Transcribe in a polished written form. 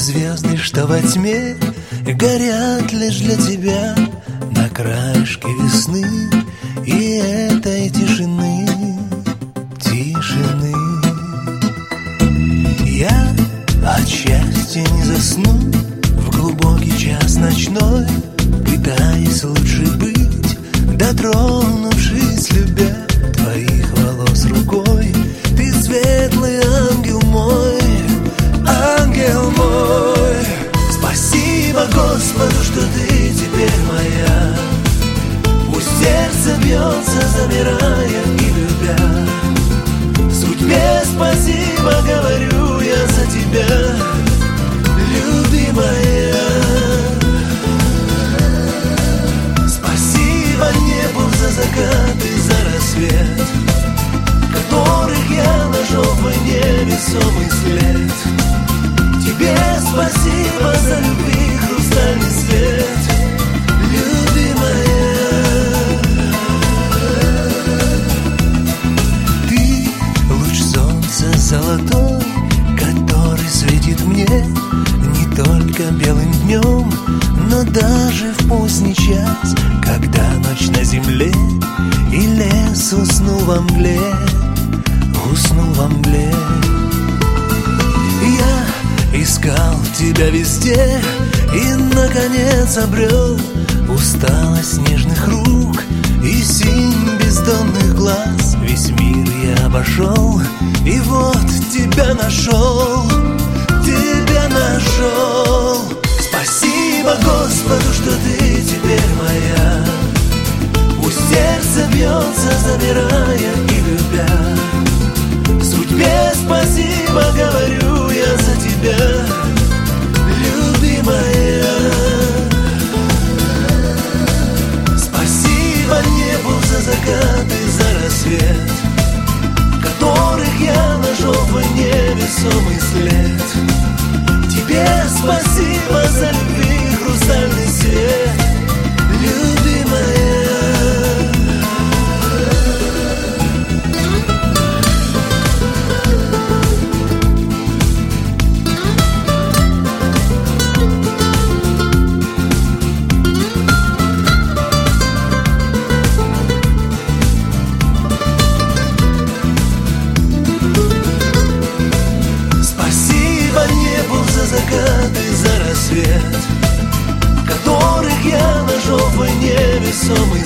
звезды, что во тьме горят лишь для тебя на краешке весны и этой тишины, тишины. Я от счастья не засну в глубокий час ночной, пытаясь лучше быть, дотронувшись, любя твоих волос рукой. Ты светлый ангел мой, ангел мой. Спасибо Господу, что ты теперь моя. Пусть сердце бьется, замирая и любя. Судьбе спасибо говорю я за тебя, любимая. Спасибо небу за закат и за рассвет, которых я нашел в войне весомый след. Тебе спасибо за любви хрустальный свет, любимая. Ты луч солнца золотой, который светит мне не только белым днем, но даже в поздний час, когда ночь на земле и лес уснул во мгле, уснул во мгле. Я искал тебя везде и, наконец, обрел усталость нежных рук и синь бездонных глаз. Весь мир я обошел, и вот тебя нашел, тебя нашел. Спасибо Господу, что ты теперь моя. Пусть сердце бьется, замирая и любя. Судьбе спасибо говорю я за тебя, любимая. Спасибо небу за закат и за рассвет, которых я нашел в войне весомый след. Тебе спасибо за любви хрустальный свет, любимая. Закаты за рассвет, которых я нашел в войне весомый